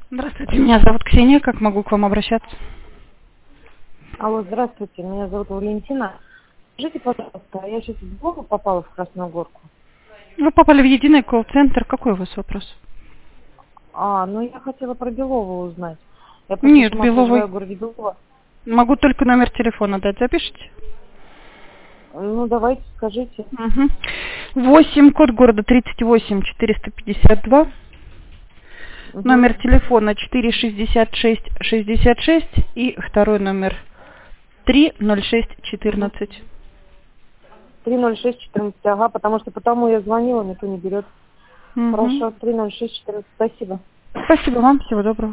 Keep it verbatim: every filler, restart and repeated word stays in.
Здравствуйте, меня зовут Ксения, как могу к вам обращаться? Алло, здравствуйте, меня зовут Валентина. Скажите, пожалуйста, я сейчас в Белову попала в Красную Горку. Вы попали в единый колл-центр, какой у вас вопрос? А, ну я хотела про Белову узнать. Я просто Нет, сама проживаю Беловой. в городе Белово. Могу только номер телефона дать, запишите? Ну, давайте, скажите. Угу. восемь, код города тридцать восемь четыреста пятьдесят два. Угу. Номер телефона четыре шестьдесят шесть шестьдесят шесть и второй номер три ноль шесть Угу. четырнадцать. три ноль шесть четырнадцать, ага, потому что потому я звонила, никто не берет. Угу. Хорошо, три ноль шесть четырнадцать, спасибо. Спасибо вам, всего доброго.